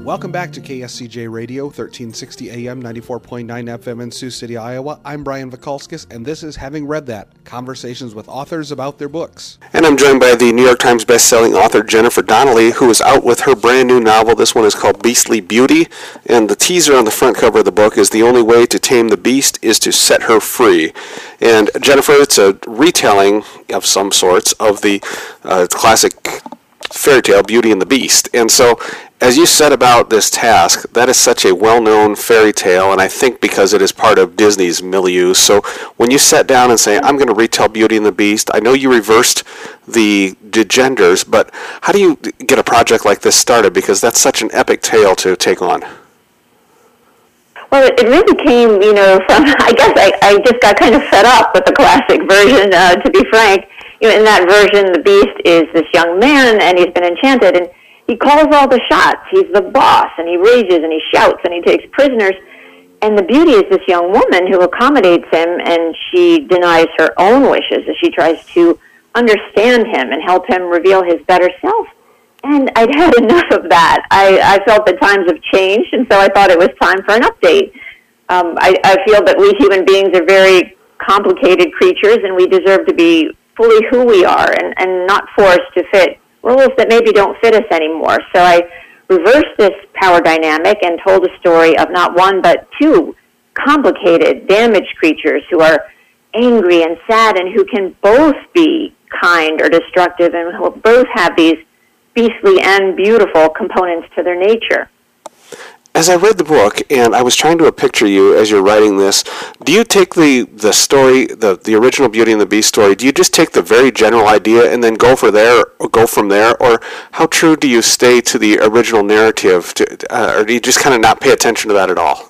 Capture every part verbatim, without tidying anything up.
Welcome back to K S C J Radio, thirteen sixty A M, ninety-four point nine F M in Sioux City, Iowa. I'm Brian Vikalskis, and this is Having Read That, conversations with authors about their books. And I'm joined by the New York Times bestselling author Jennifer Donnelly, who is out with her brand new novel. This one is called Beastly Beauty, and the teaser on the front cover of the book is "The only way to tame the beast is to set her free." And Jennifer, it's a retelling of some sorts of the uh, classic fairy tale Beauty and the Beast. And so, as you said about this task, that is such a well-known fairy tale, and I think because it is part of Disney's milieu. So when you sat down and say, I'm going to retell Beauty and the Beast, I know you reversed the, the genders, but how do you get a project like this started? Because that's such an epic tale to take on. Well, it really came, you know, from, I guess I, I just got kind of fed up with the classic version, uh, to be frank. You know, in that version, the Beast is this young man, and he's been enchanted, and he calls all the shots. He's the boss, and he rages, and he shouts, and he takes prisoners. And the Beauty is this young woman who accommodates him, and she denies her own wishes as she tries to understand him and help him reveal his better self. And I'd had enough of that. I, I felt that times have changed, and so I thought it was time for an update. Um, I, I feel that we human beings are very complicated creatures, and we deserve to be fully who we are and, and not forced to fit roles that maybe don't fit us anymore. So I reversed this power dynamic and told a story of not one but two complicated, damaged creatures who are angry and sad and who can both be kind or destructive and who both have these beastly and beautiful components to their nature. As I read the book, and I was trying to picture you as you're writing this, do you take the, the story, the, the original Beauty and the Beast story, do you just take the very general idea and then go for there, or go from there, or how true do you stay to the original narrative, to, uh, or do you just kind of not pay attention to that at all?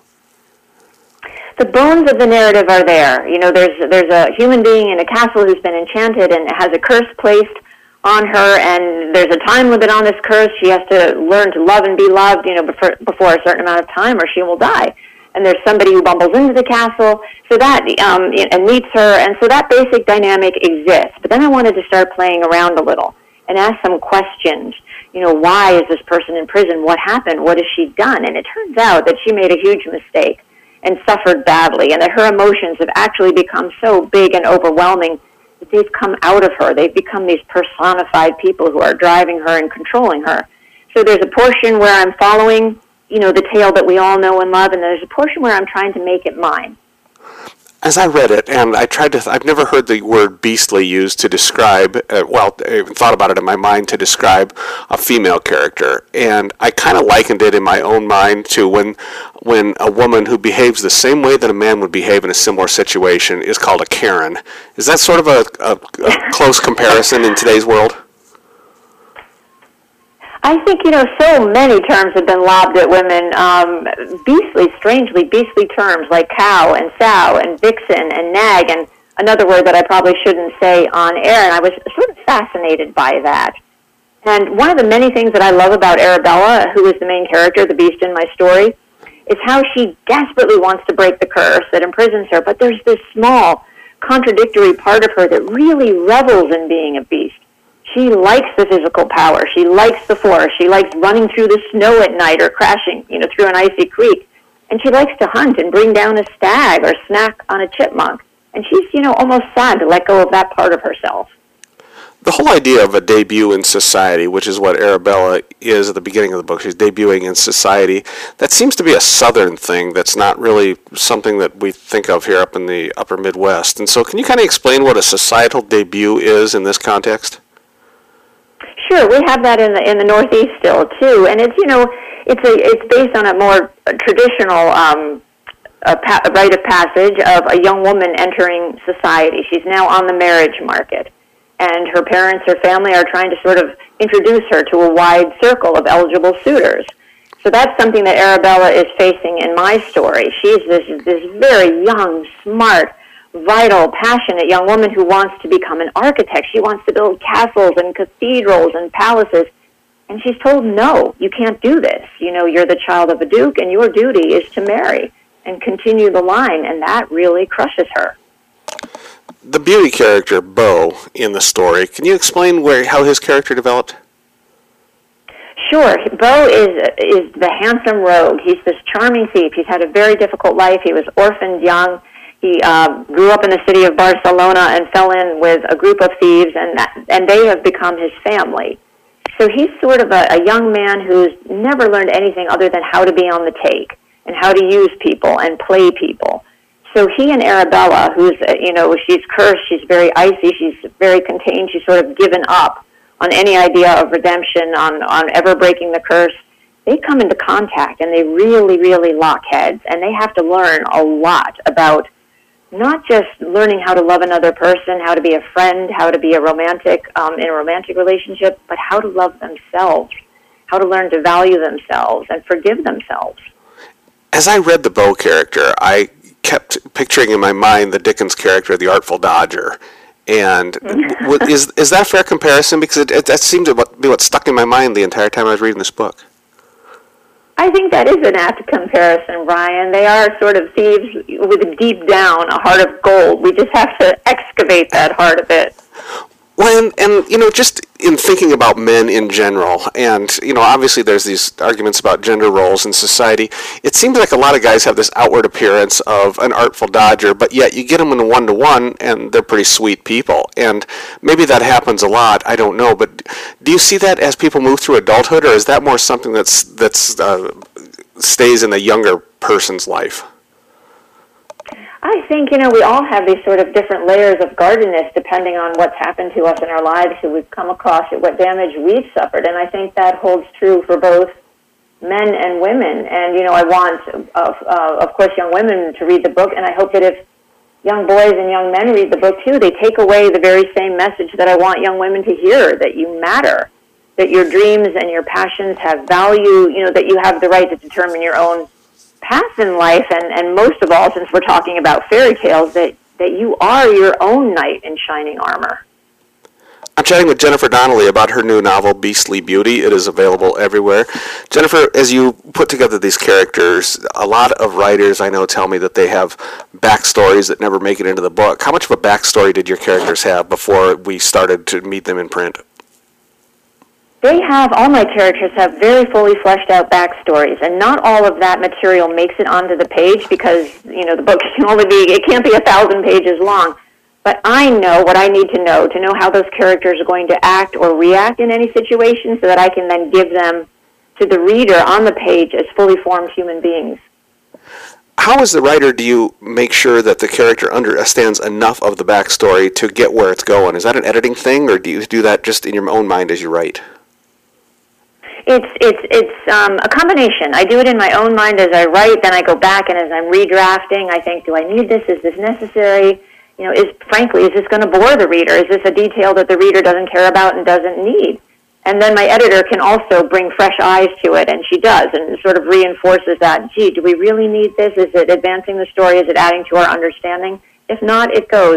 The bones of the narrative are there. You know, there's there's a human being in a castle who's been enchanted and has a curse placed on her, and there's a time limit on this curse. She has to learn to love and be loved, you know, before, before a certain amount of time, or she will die. And there's somebody who bumbles into the castle, so that um, and meets her, and so that basic dynamic exists. But then I wanted to start playing around a little and ask some questions. You know, why is this person in prison? What happened? What has she done? And it turns out that she made a huge mistake and suffered badly, and that her emotions have actually become so big and overwhelming that they've come out of her. They've become these personified people who are driving her and controlling her. So there's a portion where I'm following, you know, the tale that we all know and love, and there's a portion where I'm trying to make it mine. As I read it, and I tried to, I've never heard the word beastly used to describe, uh, well, I even thought about it in my mind to describe a female character, and I kind of likened it in my own mind to when when a woman who behaves the same way that a man would behave in a similar situation is called a Karen. Is that sort of a, a, a close comparison in today's world? I think, you know, so many terms have been lobbed at women, um, beastly, strangely beastly terms like cow and sow and vixen and nag, and another word that I probably shouldn't say on air, and I was sort of fascinated by that. And one of the many things that I love about Arabella, who is the main character, the beast in my story, is how she desperately wants to break the curse that imprisons her, but there's this small, contradictory part of her that really revels in being a beast. She likes the physical power. She likes the forest. She likes running through the snow at night or crashing, you know, through an icy creek. And she likes to hunt and bring down a stag or snack on a chipmunk. And she's, you know, almost sad to let go of that part of herself. The whole idea of a debut in society, which is what Arabella is at the beginning of the book, she's debuting in society, that seems to be a southern thing that's not really something that we think of here up in the upper Midwest. And so can you kind of explain what a societal debut is in this context? Sure, we have that in the in the Northeast still too, and it's you know it's a it's based on a more traditional um, a pa- a rite of passage of a young woman entering society. She's now on the marriage market, and her parents, her family are trying to sort of introduce her to a wide circle of eligible suitors. So that's something that Arabella is facing in my story. She's this this very young, smart, vital, passionate young woman who wants to become an architect. She wants to build castles and cathedrals and palaces. And she's told, no, you can't do this. You know, you're the child of a duke, and your duty is to marry and continue the line. And that really crushes her. The beauty character, Beau, in the story, can you explain where how his character developed? Sure. Bo is is the handsome rogue. He's this charming thief. He's had a very difficult life. He was orphaned young. He uh, grew up in the city of Barcelona and fell in with a group of thieves, and that, and they have become his family. So he's sort of a, a young man who's never learned anything other than how to be on the take and how to use people and play people. So he and Arabella, who's, uh, you know, she's cursed, she's very icy, she's very contained, she's sort of given up on any idea of redemption, on, on ever breaking the curse, they come into contact and they really, really lock heads, and they have to learn a lot about not just learning how to love another person, how to be a friend, how to be a romantic, um, in a romantic relationship, but how to love themselves, how to learn to value themselves and forgive themselves. As I read the Bo character, I kept picturing in my mind the Dickens character, the Artful Dodger. And is is that a fair comparison? Because it, it, that seemed to be what stuck in my mind the entire time I was reading this book. I think that is an apt comparison, Brian. They are sort of thieves with deep down a heart of gold. We just have to excavate that heart a bit. Well, and, and, you know, just in thinking about men in general, and, you know, obviously there's these arguments about gender roles in society, it seems like a lot of guys have this outward appearance of an artful dodger, but yet you get them in a one-to-one, and they're pretty sweet people. And maybe that happens a lot, I don't know, but do you see that as people move through adulthood, or is that more something that's that's uh, stays in the younger person's life? I think, you know, we all have these sort of different layers of guardedness depending on what's happened to us in our lives, who we've come across, what damage we've suffered. And I think that holds true for both men and women. And, you know, I want, uh, uh, of course, young women to read the book, and I hope that if young boys and young men read the book, too, they take away the very same message that I want young women to hear, that you matter, that your dreams and your passions have value, you know, that you have the right to determine your own path in life, and, and most of all, since we're talking about fairy tales, that, that you are your own knight in shining armor. I'm chatting with Jennifer Donnelly about her new novel, Beastly Beauty. It is available everywhere. Jennifer, as you put together these characters, a lot of writers I know tell me that they have backstories that never make it into the book. How much of a backstory did your characters have before we started to meet them in print? They have, all my characters have very fully fleshed out backstories, and not all of that material makes it onto the page because, you know, the book can only be, it can't be a thousand pages long. But I know what I need to know to know how those characters are going to act or react in any situation so that I can then give them to the reader on the page as fully formed human beings. How, as the writer, do you make sure that the character understands enough of the backstory to get where it's going? Is that an editing thing, or do you do that just in your own mind as you write? It's it's it's um, a combination. I do it in my own mind as I write, then I go back and as I'm redrafting, I think, do I need this? Is this necessary? You know, is frankly, is this going to bore the reader? Is this a detail that the reader doesn't care about and doesn't need? And then my editor can also bring fresh eyes to it, and she does, and sort of reinforces that, gee, do we really need this? Is it advancing the story? Is it adding to our understanding? If not, it goes.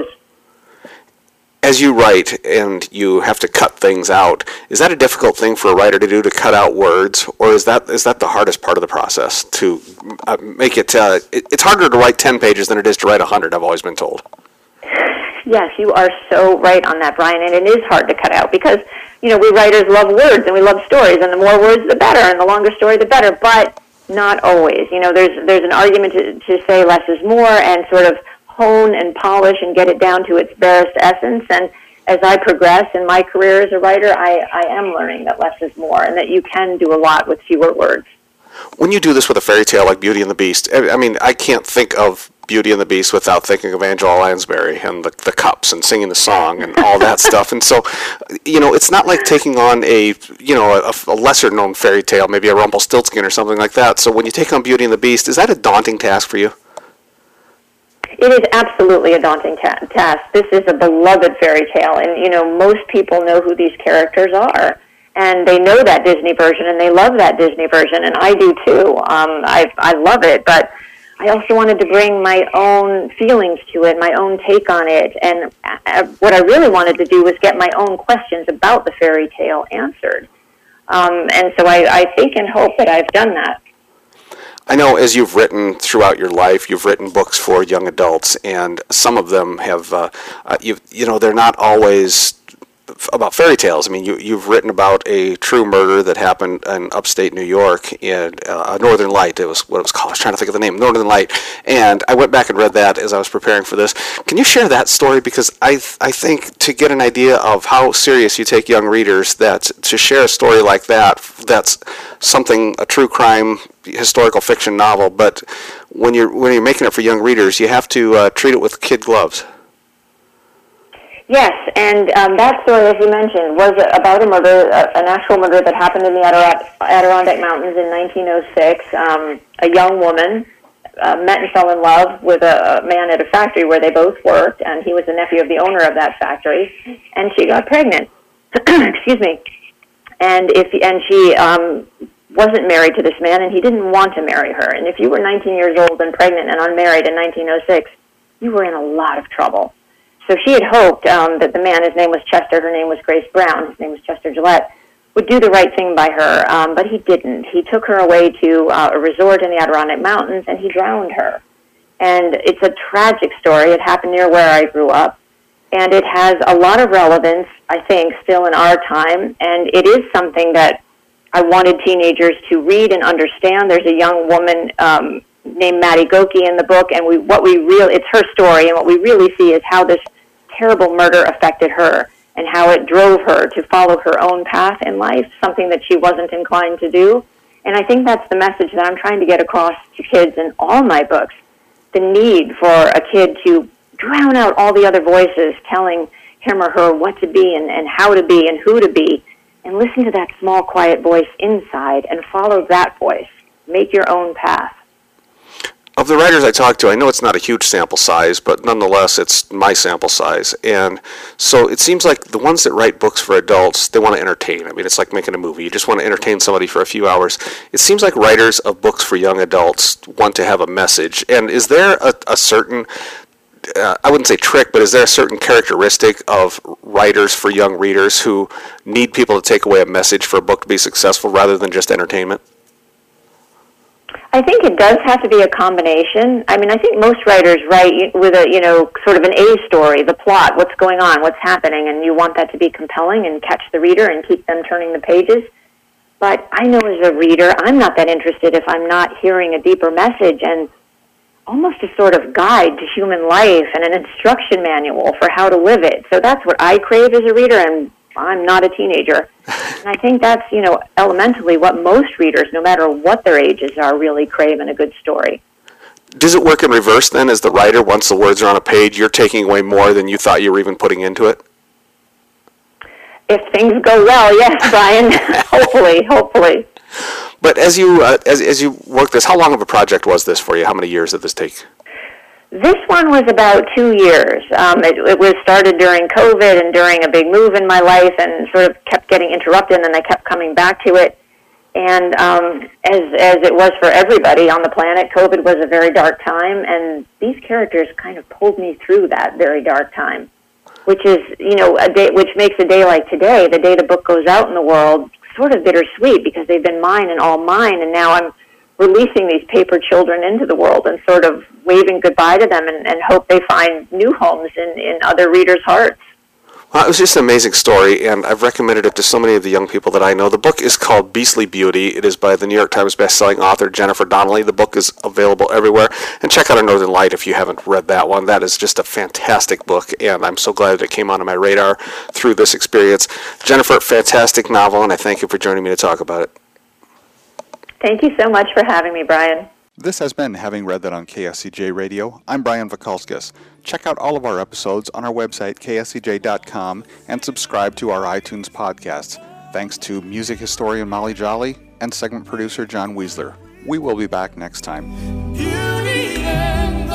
As you write and you have to cut things out, is that a difficult thing for a writer to do, to cut out words, or is that is that the hardest part of the process, to uh, make it, uh, it... It's harder to write ten pages than it is to write one hundred, I've always been told. Yes, you are so right on that, Brian, and it is hard to cut out because, you know, we writers love words and we love stories, and the more words, the better, and the longer story, the better, but not always. You know, there's there's an argument to, to say less is more and sort of hone and polish and get it down to its barest essence, and as I progress in my career as a writer, I, I am learning that less is more and that you can do a lot with fewer words. When you do this with a fairy tale like Beauty and the Beast, I mean, I can't think of Beauty and the Beast without thinking of Angela Lansbury and the, the cups and singing the song and all that stuff. And so, you know, it's not like taking on a, you know, a, a lesser-known fairy tale, maybe a Rumpelstiltskin or something like that. So when you take on Beauty and the Beast, is that a daunting task for you? It is absolutely a daunting ta- task. This is a beloved fairy tale, and, you know, most people know who these characters are. And they know that Disney version, and they love that Disney version, and I do too. Um, I I love it, but I also wanted to bring my own feelings to it, my own take on it, and uh, what I really wanted to do was get my own questions about the fairy tale answered. Um, and so I, I think and hope that I've done that. I know as you've written throughout your life, you've written books for young adults, and some of them have, uh, uh, you you know, they're not always about fairy tales. I mean, you, you've written about a true murder that happened in upstate New York in uh, Northern Light. It was what it was called. I was trying to think of the name, Northern Light. And I went back and read that as I was preparing for this. Can you share that story? Because I th- I think to get an idea of how serious you take young readers, that to share a story like that, that's something, a true crime historical fiction novel, but when you're when you're making it for young readers, you have to uh, treat it with kid gloves. Yes, and um, that story, as you mentioned, was about a murder, uh, an actual murder that happened in the Adirond- Adirondack Mountains in nineteen oh six. Um, a young woman uh, met and fell in love with a, a man at a factory where they both worked, and he was the nephew of the owner of that factory, and she got pregnant. Excuse me. And if and she um, wasn't married to this man, and he didn't want to marry her. And if you were nineteen years old and pregnant and unmarried in nineteen oh six, you were in a lot of trouble. So she had hoped um, that the man, his name was Chester, her name was Grace Brown, his name was Chester Gillette, would do the right thing by her, um, but he didn't. He took her away to uh, a resort in the Adirondack Mountains, and he drowned her. And it's a tragic story. It happened near where I grew up, and it has a lot of relevance, I think, still in our time, and it is something that I wanted teenagers to read and understand. There's a young woman um, named Maddie Goki in the book, and we what we real it's her story, and what we really see is how this terrible murder affected her and how it drove her to follow her own path in life, something that she wasn't inclined to do. And I think that's the message that I'm trying to get across to kids in all my books, the need for a kid to drown out all the other voices telling him or her what to be and, and how to be and who to be, and listen to that small, quiet voice inside and follow that voice. Make your own path. Of the writers I talked to, I know it's not a huge sample size, but nonetheless, it's my sample size. And so it seems like the ones that write books for adults, they want to entertain. I mean, it's like making a movie. You just want to entertain somebody for a few hours. It seems like writers of books for young adults want to have a message. And is there a, a certain, uh, I wouldn't say trick, but is there a certain characteristic of writers for young readers who need people to take away a message for a book to be successful rather than just entertainment? I think it does have to be a combination. I mean, I think most writers write with a, you know, sort of an A story, the plot, what's going on, what's happening, and you want that to be compelling and catch the reader and keep them turning the pages. But I know as a reader, I'm not that interested if I'm not hearing a deeper message and almost a sort of guide to human life and an instruction manual for how to live it. So that's what I crave as a reader, and I'm not a teenager. And I think that's, you know, elementally what most readers, no matter what their ages are, really crave in a good story. Does it work in reverse then? As the writer, once the words are on a page, you're taking away more than you thought you were even putting into it? If things go well, yes, Brian. hopefully, hopefully. But as you uh, as as you work this, how long of a project was this for you? How many years did this take? This one was about two years. Um, it, it was started during COVID and during a big move in my life, and sort of kept getting interrupted, and I kept coming back to it. And um, as as it was for everybody on the planet, COVID was a very dark time, and these characters kind of pulled me through that very dark time, which is, you know, a day which makes a day like today, the day the book goes out in the world, sort of bittersweet, because they've been mine and all mine, and now I'm releasing these paper children into the world and sort of waving goodbye to them and, and hope they find new homes in, in other readers' hearts. Well, it was just an amazing story, and I've recommended it to so many of the young people that I know. The book is called Beastly Beauty. It is by the New York Times bestselling author Jennifer Donnelly. The book is available everywhere. And check out A Northern Light if you haven't read that one. That is just a fantastic book, and I'm so glad that it came onto my radar through this experience. Jennifer, fantastic novel, and I thank you for joining me to talk about it. Thank you so much for having me, Brian. This has been Having Read That on K S C J Radio. I'm Brian Vakalskis. Check out all of our episodes on our website, K S C J dot com, and subscribe to our iTunes podcasts. Thanks to music historian Molly Jolly and segment producer John Weisler. We will be back next time. Beauty and